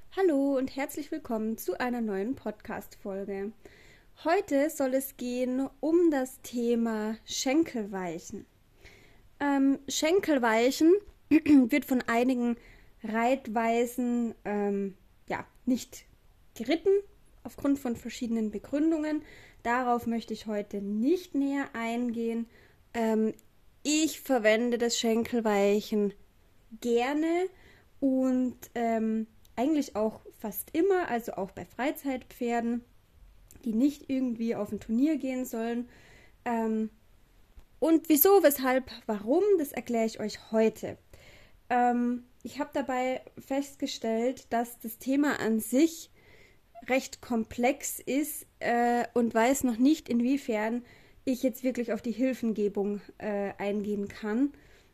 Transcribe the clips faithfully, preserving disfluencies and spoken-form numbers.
Hallo und herzlich willkommen zu einer neuen Podcast-Folge. Heute soll es gehen um das Thema Schenkelweichen. Ähm, Schenkelweichen wird von einigen Reitweisen ähm, ja, nicht geritten, aufgrund von verschiedenen Begründungen. Darauf möchte ich heute nicht näher eingehen. Ähm, ich verwende das Schenkelweichen gerne und ähm, eigentlich auch fast immer, also auch bei Freizeitpferden, die nicht irgendwie auf ein Turnier gehen sollen. Ähm, und wieso, weshalb, warum, das erkläre ich euch heute. Ähm, ich habe dabei festgestellt, dass das Thema an sich recht komplex ist äh, und weiß noch nicht, inwiefern ich jetzt wirklich auf die Hilfengebung äh, eingehen kann,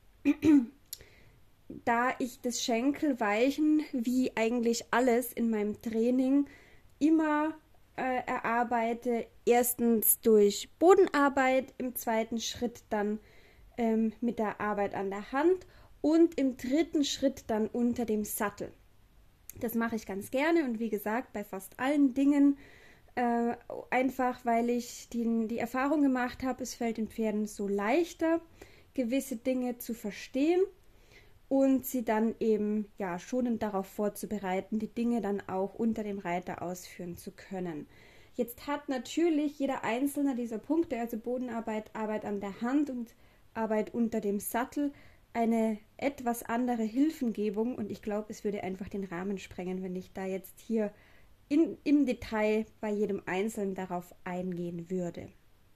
da ich das Schenkelweichen, wie eigentlich alles in meinem Training, immer äh, erarbeite. Erstens durch Bodenarbeit, im zweiten Schritt dann ähm, mit der Arbeit an der Hand und im dritten Schritt dann unter dem Sattel. Das mache ich ganz gerne und wie gesagt, bei fast allen Dingen, äh, einfach weil ich die, die Erfahrung gemacht habe, es fällt den Pferden so leichter, gewisse Dinge zu verstehen und sie dann eben ja schonend darauf vorzubereiten, die Dinge dann auch unter dem Reiter ausführen zu können. Jetzt hat natürlich jeder einzelne dieser Punkte, also Bodenarbeit, Arbeit an der Hand und Arbeit unter dem Sattel, eine etwas andere Hilfengebung und ich glaube, es würde einfach den Rahmen sprengen, wenn ich da jetzt hier in, im Detail bei jedem Einzelnen darauf eingehen würde.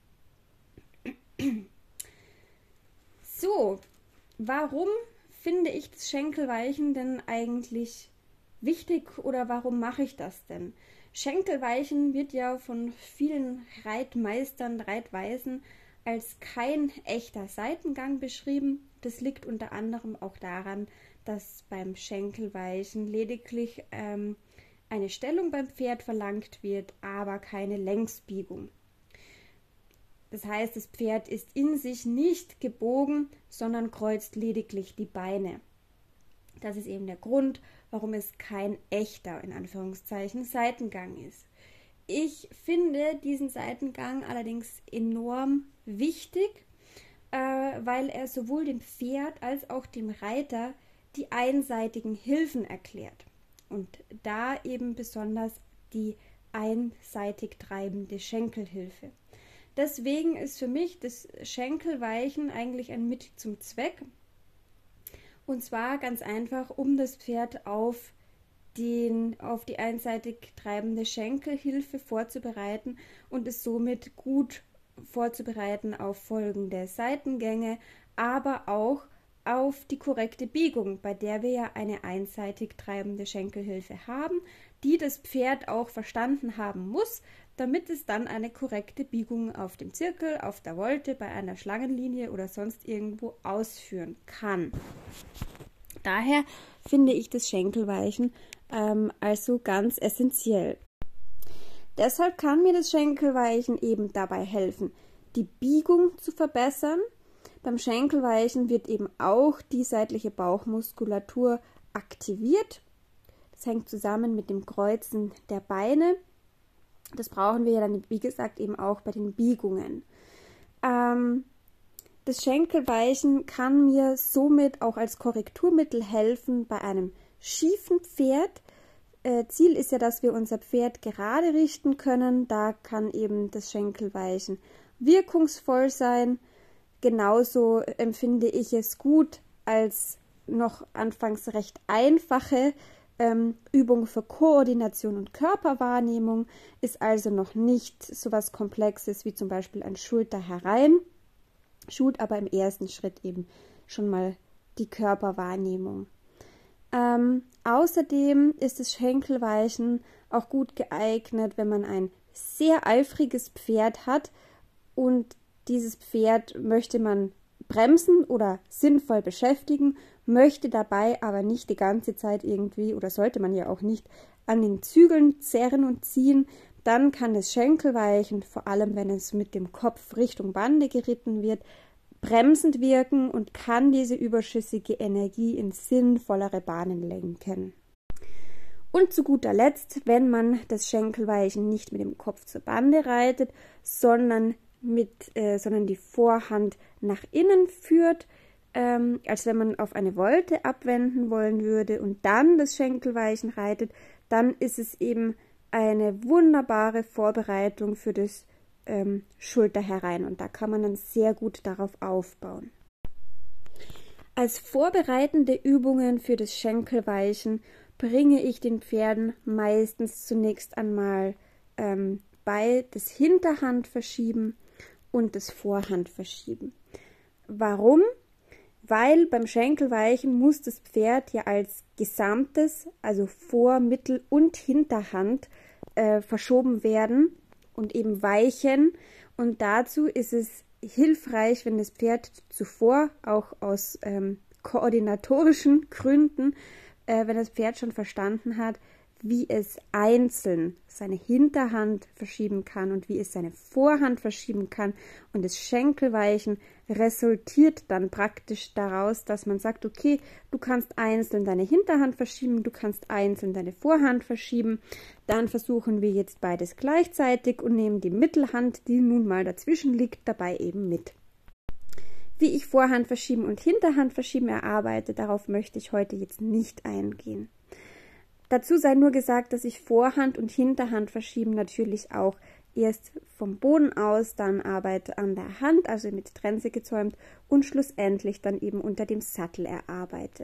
So, warum finde ich das Schenkelweichen denn eigentlich wichtig oder warum mache ich das denn? Schenkelweichen wird ja von vielen Reitmeistern, Reitweisen als kein echter Seitengang beschrieben. Das liegt unter anderem auch daran, dass beim Schenkelweichen lediglich ähm, eine Stellung beim Pferd verlangt wird, aber keine Längsbiegung. Das heißt, das Pferd ist in sich nicht gebogen, sondern kreuzt lediglich die Beine. Das ist eben der Grund, warum es kein echter, in Anführungszeichen, Seitengang ist. Ich finde diesen Seitengang allerdings enorm wichtig, äh, weil er sowohl dem Pferd als auch dem Reiter die einseitigen Hilfen erklärt. Und da eben besonders die einseitig treibende Schenkelhilfe. Deswegen ist für mich das Schenkelweichen eigentlich ein Mittel zum Zweck. Und zwar ganz einfach, um das Pferd auf, den, auf die einseitig treibende Schenkelhilfe vorzubereiten und es somit gut vorzubereiten auf folgende Seitengänge, aber auch auf die korrekte Biegung, bei der wir ja eine einseitig treibende Schenkelhilfe haben, die das Pferd auch verstanden haben muss, damit es dann eine korrekte Biegung auf dem Zirkel, auf der Volte, bei einer Schlangenlinie oder sonst irgendwo ausführen kann. Daher finde ich das Schenkelweichen ähm, also ganz essentiell. Deshalb kann mir das Schenkelweichen eben dabei helfen, die Biegung zu verbessern. Beim Schenkelweichen wird eben auch die seitliche Bauchmuskulatur aktiviert. Das hängt zusammen mit dem Kreuzen der Beine. Das brauchen wir ja dann, wie gesagt, eben auch bei den Biegungen. Ähm, das Schenkelweichen kann mir somit auch als Korrekturmittel helfen bei einem schiefen Pferd. Äh, Ziel ist ja, dass wir unser Pferd gerade richten können. Da kann eben das Schenkelweichen wirkungsvoll sein. Genauso empfinde ich es gut als noch anfangs recht einfache ähm, Übung für Koordination und Körperwahrnehmung, ist also noch nicht so was Komplexes wie zum Beispiel ein Schulter herein, schult aber im ersten Schritt eben schon mal die Körperwahrnehmung. Ähm, außerdem ist das Schenkelweichen auch gut geeignet, wenn man ein sehr eifriges Pferd hat und dieses Pferd möchte man bremsen oder sinnvoll beschäftigen, möchte dabei aber nicht die ganze Zeit irgendwie, oder sollte man ja auch nicht, an den Zügeln zerren und ziehen, dann kann das Schenkelweichen, vor allem wenn es mit dem Kopf Richtung Bande geritten wird, bremsend wirken und kann diese überschüssige Energie in sinnvollere Bahnen lenken. Und zu guter Letzt, wenn man das Schenkelweichen nicht mit dem Kopf zur Bande reitet, sondern, mit, äh, sondern die Vorhand nach innen führt, ähm, als wenn man auf eine Volte abwenden wollen würde und dann das Schenkelweichen reitet, dann ist es eben eine wunderbare Vorbereitung für das ähm, Schulterherein und da kann man dann sehr gut darauf aufbauen. Als vorbereitende Übungen für das Schenkelweichen bringe ich den Pferden meistens zunächst einmal ähm, bei das Hinterhandverschieben und das Vorhandverschieben. Warum? Weil beim Schenkelweichen muss das Pferd ja als Gesamtes, also Vor-, Mittel- und Hinterhand, äh, verschoben werden und eben weichen. Und dazu ist es hilfreich, wenn das Pferd zuvor auch aus ähm, koordinatorischen Gründen, äh, wenn das Pferd schon verstanden hat, wie es einzeln seine Hinterhand verschieben kann und wie es seine Vorhand verschieben kann. Und das Schenkelweichen resultiert dann praktisch daraus, dass man sagt, okay, du kannst einzeln deine Hinterhand verschieben, du kannst einzeln deine Vorhand verschieben. Dann versuchen wir jetzt beides gleichzeitig und nehmen die Mittelhand, die nun mal dazwischen liegt, dabei eben mit. Wie ich Vorhand verschieben und Hinterhand verschieben erarbeite, darauf möchte ich heute jetzt nicht eingehen. Dazu sei nur gesagt, dass ich Vorhand und Hinterhand verschieben natürlich auch erst vom Boden aus, dann Arbeit an der Hand, also mit Trense gezäumt und schlussendlich dann eben unter dem Sattel erarbeite.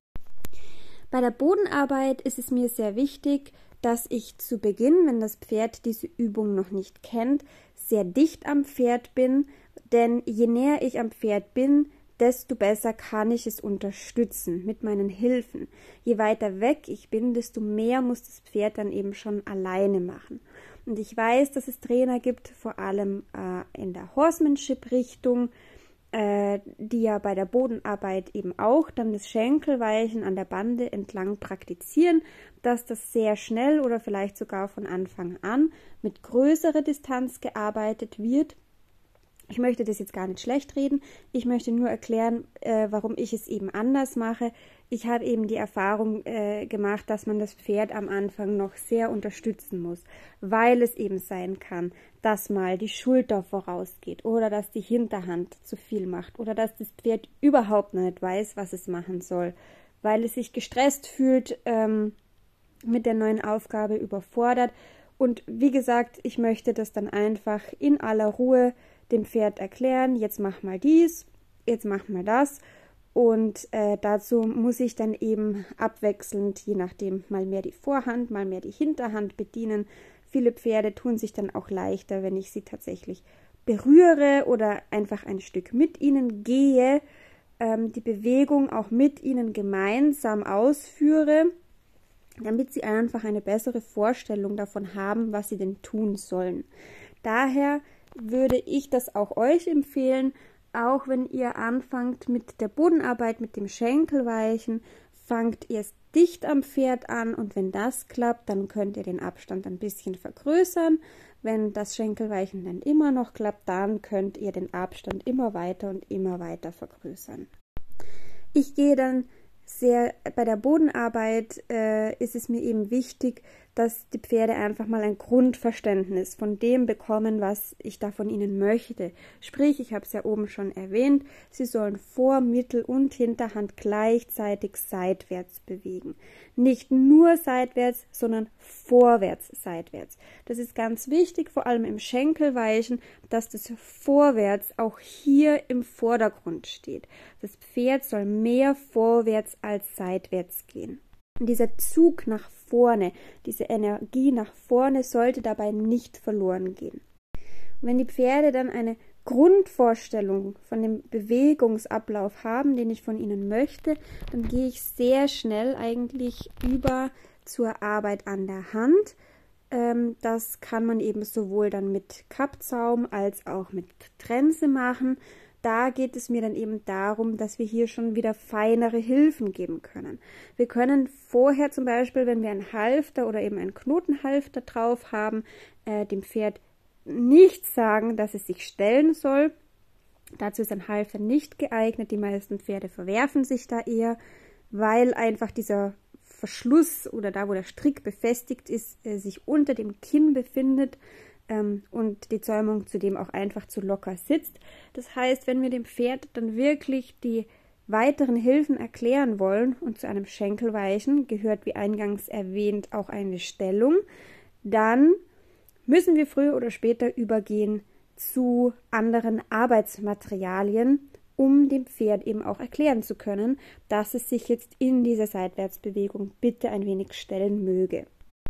Bei der Bodenarbeit ist es mir sehr wichtig, dass ich zu Beginn, wenn das Pferd diese Übung noch nicht kennt, sehr dicht am Pferd bin, denn je näher ich am Pferd bin, desto besser kann ich es unterstützen mit meinen Hilfen. Je weiter weg ich bin, desto mehr muss das Pferd dann eben schon alleine machen. Und ich weiß, dass es Trainer gibt, vor allem äh, in der Horsemanship-Richtung, äh, die ja bei der Bodenarbeit eben auch dann das Schenkelweichen an der Bande entlang praktizieren, dass das sehr schnell oder vielleicht sogar von Anfang an mit größerer Distanz gearbeitet wird. Ich möchte das jetzt gar nicht schlecht reden, ich möchte nur erklären, äh, warum ich es eben anders mache. Ich habe eben die Erfahrung äh, gemacht, dass man das Pferd am Anfang noch sehr unterstützen muss, weil es eben sein kann, dass mal die Schulter vorausgeht oder dass die Hinterhand zu viel macht oder dass das Pferd überhaupt nicht weiß, was es machen soll, weil es sich gestresst fühlt, ähm, mit der neuen Aufgabe überfordert. Und wie gesagt, ich möchte das dann einfach in aller Ruhe dem Pferd erklären, jetzt mach mal dies, jetzt mach mal das und äh, dazu muss ich dann eben abwechselnd, je nachdem, mal mehr die Vorhand, mal mehr die Hinterhand bedienen. Viele Pferde tun sich dann auch leichter, wenn ich sie tatsächlich berühre oder einfach ein Stück mit ihnen gehe, ähm, die Bewegung auch mit ihnen gemeinsam ausführe, damit sie einfach eine bessere Vorstellung davon haben, was sie denn tun sollen. Daher würde ich das auch euch empfehlen, auch wenn ihr anfangt mit der Bodenarbeit, mit dem Schenkelweichen, fangt erst dicht am Pferd an und wenn das klappt, dann könnt ihr den Abstand ein bisschen vergrößern. Wenn das Schenkelweichen dann immer noch klappt, dann könnt ihr den Abstand immer weiter und immer weiter vergrößern. Ich gehe dann sehr, bei der Bodenarbeit äh, ist es mir eben wichtig, dass die Pferde einfach mal ein Grundverständnis von dem bekommen, was ich da von ihnen möchte. Sprich, ich habe es ja oben schon erwähnt, sie sollen Vor-, Mittel- und Hinterhand gleichzeitig seitwärts bewegen. Nicht nur seitwärts, sondern vorwärts seitwärts. Das ist ganz wichtig, vor allem im Schenkelweichen, dass das Vorwärts auch hier im Vordergrund steht. Das Pferd soll mehr vorwärts als seitwärts gehen. Und dieser Zug nach vorne, diese Energie nach vorne sollte dabei nicht verloren gehen. Und wenn die Pferde dann eine Grundvorstellung von dem Bewegungsablauf haben, den ich von ihnen möchte, dann gehe ich sehr schnell eigentlich über zur Arbeit an der Hand. Ähm, das kann man eben sowohl dann mit Kappzaum als auch mit Trense machen. Da geht es mir dann eben darum, dass wir hier schon wieder feinere Hilfen geben können. Wir können vorher zum Beispiel, wenn wir ein Halfter oder eben ein Knotenhalfter drauf haben, äh, dem Pferd nicht sagen, dass es sich stellen soll. Dazu ist ein Halfter nicht geeignet. Die meisten Pferde verwerfen sich da eher, weil einfach dieser Verschluss oder da, wo der Strick befestigt ist, äh, sich unter dem Kinn befindet ähm, und die Zäumung zudem auch einfach zu locker sitzt. Das heißt, wenn wir dem Pferd dann wirklich die weiteren Hilfen erklären wollen und zu einem Schenkelweichen gehört, wie eingangs erwähnt, auch eine Stellung, dann müssen wir früher oder später übergehen zu anderen Arbeitsmaterialien, um dem Pferd eben auch erklären zu können, dass es sich jetzt in dieser Seitwärtsbewegung bitte ein wenig stellen möge.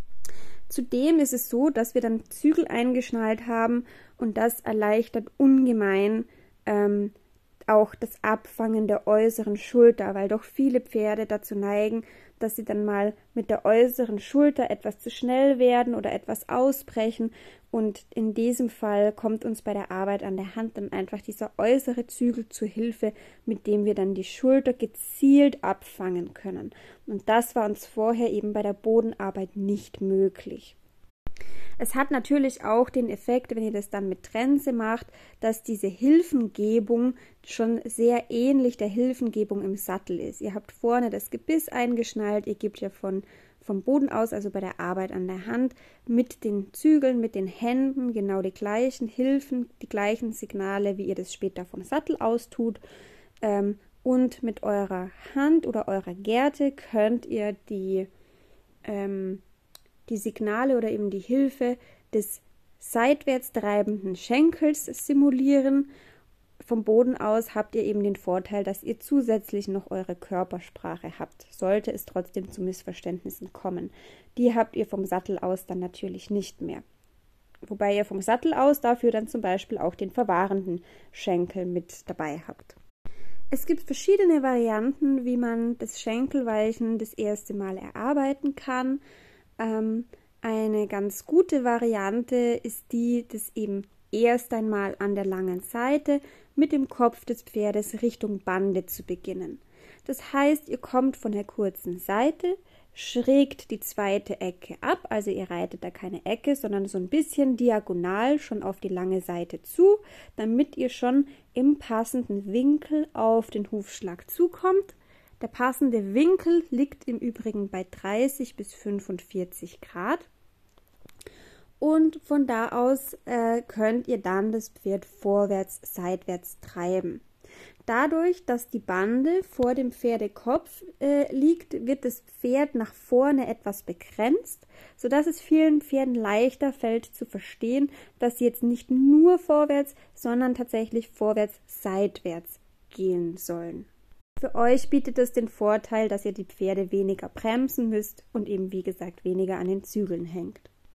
Zudem ist es so, dass wir dann Zügel eingeschnallt haben und das erleichtert ungemein ähm, auch das Abfangen der äußeren Schulter, weil doch viele Pferde dazu neigen, dass sie dann mal mit der äußeren Schulter etwas zu schnell werden oder etwas ausbrechen. Und in diesem Fall kommt uns bei der Arbeit an der Hand dann einfach dieser äußere Zügel zu Hilfe, mit dem wir dann die Schulter gezielt abfangen können. Und das war uns vorher eben bei der Bodenarbeit nicht möglich. Es hat natürlich auch den Effekt, wenn ihr das dann mit Trense macht, dass diese Hilfengebung schon sehr ähnlich der Hilfengebung im Sattel ist. Ihr habt vorne das Gebiss eingeschnallt, ihr gebt ja von, vom Boden aus, also bei der Arbeit an der Hand, mit den Zügeln, mit den Händen genau die gleichen Hilfen, die gleichen Signale, wie ihr das später vom Sattel aus tut. Ähm, und mit eurer Hand oder eurer Gerte könnt ihr die ähm, die Signale oder eben die Hilfe des seitwärts treibenden Schenkels simulieren. Vom Boden aus habt ihr eben den Vorteil, dass ihr zusätzlich noch eure Körpersprache habt. Sollte es trotzdem zu Missverständnissen kommen. Die habt ihr vom Sattel aus dann natürlich nicht mehr. Wobei ihr vom Sattel aus dafür dann zum Beispiel auch den verwahrenden Schenkel mit dabei habt. Es gibt verschiedene Varianten, wie man das Schenkelweichen das erste Mal erarbeiten kann. Ähm, eine ganz gute Variante ist die, das eben erst einmal an der langen Seite mit dem Kopf des Pferdes Richtung Bande zu beginnen. Das heißt, ihr kommt von der kurzen Seite, schrägt die zweite Ecke ab, also ihr reitet da keine Ecke, sondern so ein bisschen diagonal schon auf die lange Seite zu, damit ihr schon im passenden Winkel auf den Hufschlag zukommt. Der passende Winkel liegt im Übrigen bei dreißig bis fünfundvierzig Grad und von da aus äh, könnt ihr dann das Pferd vorwärts, seitwärts treiben. Dadurch, dass die Bande vor dem Pferdekopf äh, liegt, wird das Pferd nach vorne etwas begrenzt, sodass es vielen Pferden leichter fällt zu verstehen, dass sie jetzt nicht nur vorwärts, sondern tatsächlich vorwärts, seitwärts gehen sollen. Für euch bietet es den Vorteil, dass ihr die Pferde weniger bremsen müsst und eben wie gesagt weniger an den Zügeln hängt.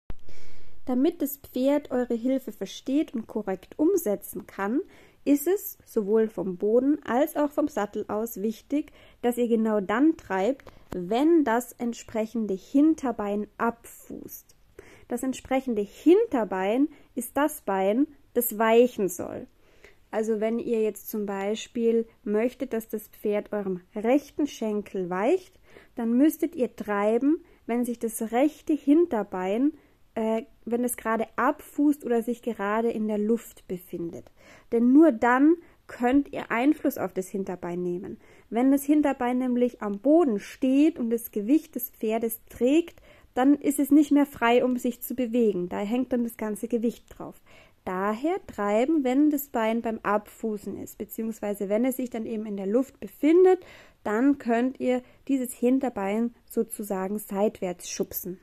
Damit das Pferd eure Hilfe versteht und korrekt umsetzen kann, ist es sowohl vom Boden als auch vom Sattel aus wichtig, dass ihr genau dann treibt, wenn das entsprechende Hinterbein abfußt. Das entsprechende Hinterbein ist das Bein, das weichen soll. Also wenn ihr jetzt zum Beispiel möchtet, dass das Pferd eurem rechten Schenkel weicht, dann müsstet ihr treiben, wenn sich das rechte Hinterbein, äh, wenn es gerade abfußt oder sich gerade in der Luft befindet. Denn nur dann könnt ihr Einfluss auf das Hinterbein nehmen. Wenn das Hinterbein nämlich am Boden steht und das Gewicht des Pferdes trägt, dann ist es nicht mehr frei, um sich zu bewegen. Da hängt dann das ganze Gewicht drauf. Daher treiben, wenn das Bein beim Abfußen ist, beziehungsweise wenn es sich dann eben in der Luft befindet, dann könnt ihr dieses Hinterbein sozusagen seitwärts schubsen.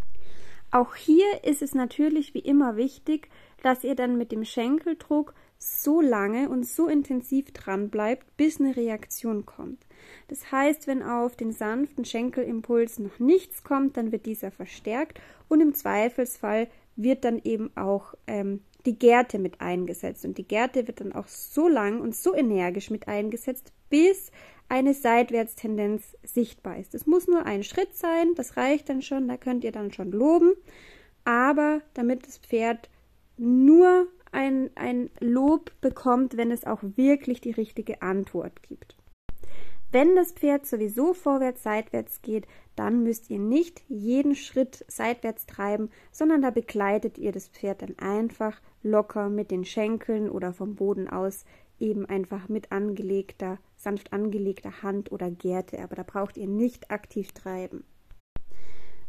Auch hier ist es natürlich wie immer wichtig, dass ihr dann mit dem Schenkeldruck so lange und so intensiv dran bleibt, bis eine Reaktion kommt. Das heißt, wenn auf den sanften Schenkelimpuls noch nichts kommt, dann wird dieser verstärkt und im Zweifelsfall wird dann eben auch ähm, die Gerte mit eingesetzt. Und die Gerte wird dann auch so lang und so energisch mit eingesetzt, bis eine Seitwärtstendenz sichtbar ist. Es muss nur ein Schritt sein, das reicht dann schon, da könnt ihr dann schon loben. Aber damit das Pferd nur ein, ein Lob bekommt, wenn es auch wirklich die richtige Antwort gibt. Wenn das Pferd sowieso vorwärts, seitwärts geht, dann müsst ihr nicht jeden Schritt seitwärts treiben, sondern da begleitet ihr das Pferd dann einfach locker mit den Schenkeln oder vom Boden aus eben einfach mit angelegter, sanft angelegter Hand oder Gerte. Aber da braucht ihr nicht aktiv treiben.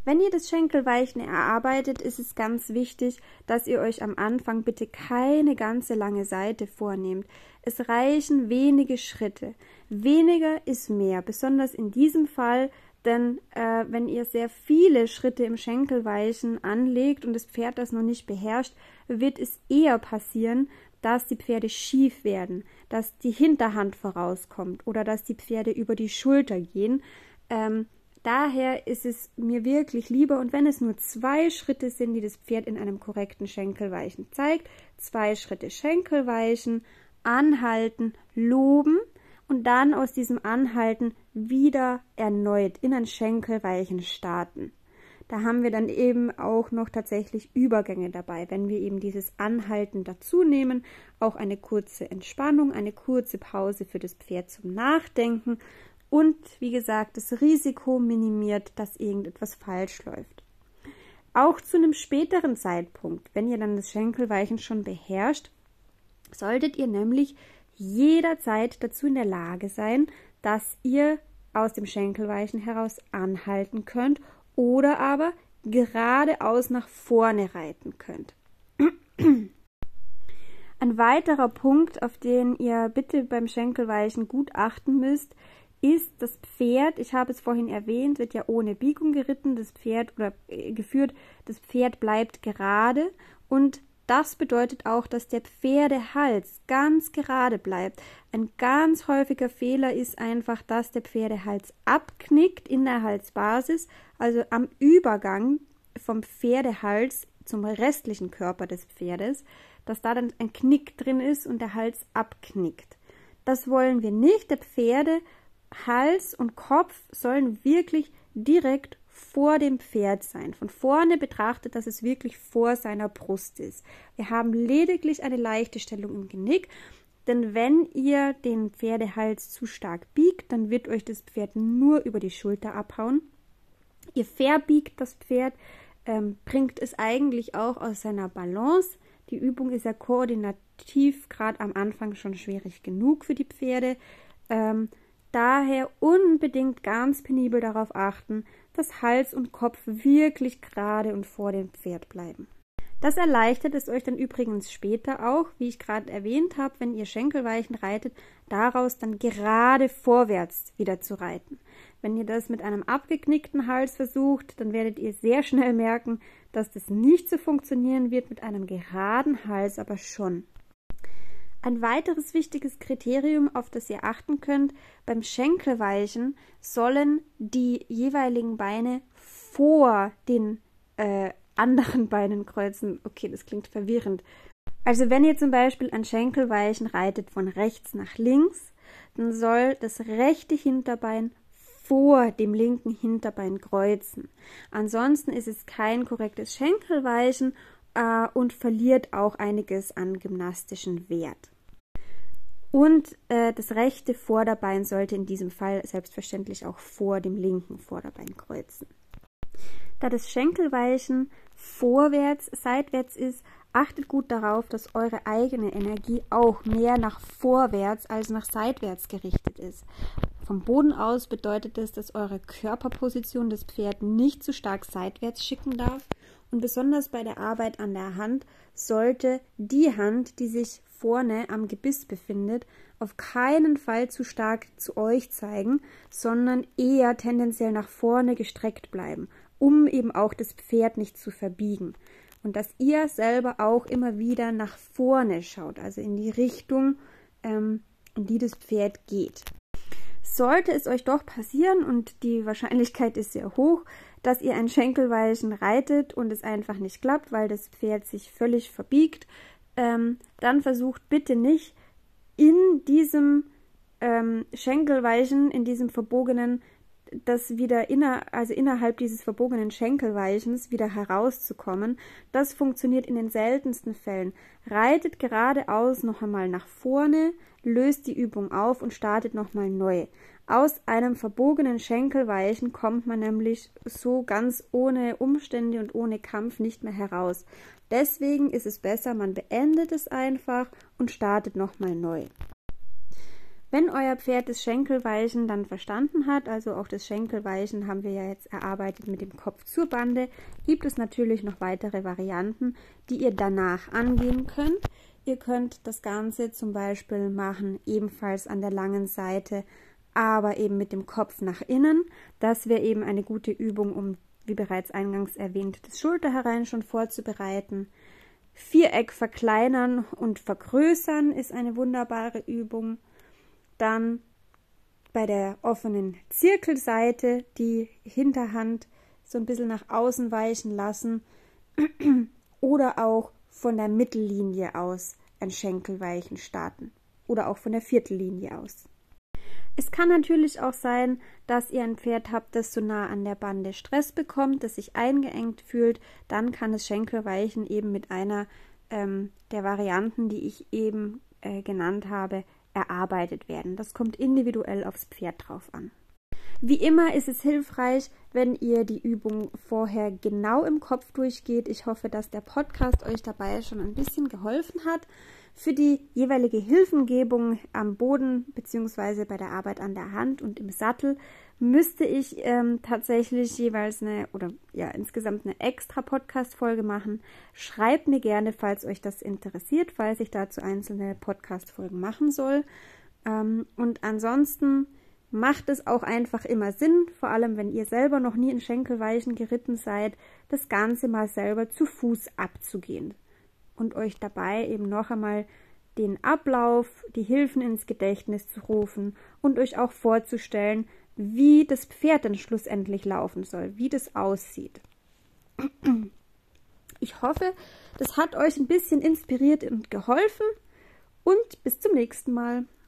Wenn ihr das Schenkelweichen erarbeitet, ist es ganz wichtig, dass ihr euch am Anfang bitte keine ganze lange Seite vornehmt. Es reichen wenige Schritte. Weniger ist mehr, besonders in diesem Fall, denn äh, wenn ihr sehr viele Schritte im Schenkelweichen anlegt und das Pferd das noch nicht beherrscht, wird es eher passieren, dass die Pferde schief werden, dass die Hinterhand vorauskommt oder dass die Pferde über die Schulter gehen. Ähm, daher ist es mir wirklich lieber, und wenn es nur zwei Schritte sind, die das Pferd in einem korrekten Schenkelweichen zeigt, zwei Schritte Schenkelweichen, anhalten, loben und dann aus diesem Anhalten wieder erneut in ein Schenkelweichen starten. Da haben wir dann eben auch noch tatsächlich Übergänge dabei, wenn wir eben dieses Anhalten dazu nehmen, auch eine kurze Entspannung, eine kurze Pause für das Pferd zum Nachdenken und, wie gesagt, das Risiko minimiert, dass irgendetwas falsch läuft. Auch zu einem späteren Zeitpunkt, wenn ihr dann das Schenkelweichen schon beherrscht, solltet ihr nämlich jederzeit dazu in der Lage sein, dass ihr aus dem Schenkelweichen heraus anhalten könnt oder aber geradeaus nach vorne reiten könnt. Ein weiterer Punkt, auf den ihr bitte beim Schenkelweichen gut achten müsst, ist das Pferd. Ich habe es vorhin erwähnt, wird ja ohne Biegung geritten, das Pferd oder äh, geführt, das Pferd bleibt gerade und das bedeutet auch, dass der Pferdehals ganz gerade bleibt. Ein ganz häufiger Fehler ist einfach, dass der Pferdehals abknickt in der Halsbasis, also am Übergang vom Pferdehals zum restlichen Körper des Pferdes, dass da dann ein Knick drin ist und der Hals abknickt. Das wollen wir nicht. Der Pferdehals und Kopf sollen wirklich direkt vor dem Pferd sein. Von vorne betrachtet, dass es wirklich vor seiner Brust ist. Wir haben lediglich eine leichte Stellung im Genick, denn wenn ihr den Pferdehals zu stark biegt, dann wird euch das Pferd nur über die Schulter abhauen. Ihr verbiegt das Pferd, ähm, bringt es eigentlich auch aus seiner Balance. Die Übung ist ja koordinativ gerade am Anfang schon schwierig genug für die Pferde. Ähm, Daher unbedingt ganz penibel darauf achten, dass Hals und Kopf wirklich gerade und vor dem Pferd bleiben. Das erleichtert es euch dann übrigens später auch, wie ich gerade erwähnt habe, wenn ihr Schenkelweichen reitet, daraus dann gerade vorwärts wieder zu reiten. Wenn ihr das mit einem abgeknickten Hals versucht, dann werdet ihr sehr schnell merken, dass das nicht so funktionieren wird, mit einem geraden Hals aber schon. Ein weiteres wichtiges Kriterium, auf das ihr achten könnt, beim Schenkelweichen sollen die jeweiligen Beine vor den äh, anderen Beinen kreuzen. Okay, das klingt verwirrend. Also wenn ihr zum Beispiel ein Schenkelweichen reitet von rechts nach links, dann soll das rechte Hinterbein vor dem linken Hinterbein kreuzen. Ansonsten ist es kein korrektes Schenkelweichen äh, und verliert auch einiges an gymnastischen Wert. Und äh, das rechte Vorderbein sollte in diesem Fall selbstverständlich auch vor dem linken Vorderbein kreuzen. Da das Schenkelweichen vorwärts, seitwärts ist, achtet gut darauf, dass eure eigene Energie auch mehr nach vorwärts als nach seitwärts gerichtet ist. Vom Boden aus bedeutet es, dass eure Körperposition das Pferd nicht zu stark seitwärts schicken darf. Und besonders bei der Arbeit an der Hand sollte die Hand, die sich vorne am Gebiss befindet, auf keinen Fall zu stark zu euch zeigen, sondern eher tendenziell nach vorne gestreckt bleiben, um eben auch das Pferd nicht zu verbiegen. Und dass ihr selber auch immer wieder nach vorne schaut, also in die Richtung, ähm, in die das Pferd geht. Sollte es euch doch passieren, und die Wahrscheinlichkeit ist sehr hoch, dass ihr ein Schenkelweichen reitet und es einfach nicht klappt, weil das Pferd sich völlig verbiegt, ähm, dann versucht bitte nicht in diesem ähm, Schenkelweichen, in diesem verbogenen, das wieder inner, also innerhalb dieses verbogenen Schenkelweichens wieder herauszukommen. Das funktioniert in den seltensten Fällen. Reitet geradeaus noch einmal nach vorne, löst die Übung auf und startet nochmal neu. Aus einem verbogenen Schenkelweichen kommt man nämlich so ganz ohne Umstände und ohne Kampf nicht mehr heraus. Deswegen ist es besser, man beendet es einfach und startet nochmal neu. Wenn euer Pferd das Schenkelweichen dann verstanden hat, also auch das Schenkelweichen haben wir ja jetzt erarbeitet mit dem Kopf zur Bande, gibt es natürlich noch weitere Varianten, die ihr danach angehen könnt. Ihr könnt das Ganze zum Beispiel machen, ebenfalls an der langen Seite, aber eben mit dem Kopf nach innen. Das wäre eben eine gute Übung, um, wie bereits eingangs erwähnt, das Schulterherein schon vorzubereiten. Viereck verkleinern und vergrößern ist eine wunderbare Übung. Dann bei der offenen Zirkelseite die Hinterhand so ein bisschen nach außen weichen lassen oder auch von der Mittellinie aus ein Schenkelweichen starten oder auch von der Viertellinie aus. Es kann natürlich auch sein, dass ihr ein Pferd habt, das so nah an der Bande Stress bekommt, das sich eingeengt fühlt. Dann kann das Schenkelweichen eben mit einer ähm, der Varianten, die ich eben äh, genannt habe, erarbeitet werden. Das kommt individuell aufs Pferd drauf an. Wie immer ist es hilfreich, wenn ihr die Übung vorher genau im Kopf durchgeht. Ich hoffe, dass der Podcast euch dabei schon ein bisschen geholfen hat. Für die jeweilige Hilfengebung am Boden bzw. bei der Arbeit an der Hand und im Sattel müsste ich ähm, tatsächlich jeweils eine oder ja insgesamt eine extra Podcast-Folge machen. Schreibt mir gerne, falls euch das interessiert, falls ich dazu einzelne Podcast-Folgen machen soll. Ähm, und ansonsten macht es auch einfach immer Sinn, vor allem wenn ihr selber noch nie in Schenkelweichen geritten seid, das Ganze mal selber zu Fuß abzugehen und euch dabei eben noch einmal den Ablauf, die Hilfen ins Gedächtnis zu rufen und euch auch vorzustellen, wie das Pferd dann schlussendlich laufen soll, wie das aussieht. Ich hoffe, das hat euch ein bisschen inspiriert und geholfen und bis zum nächsten Mal.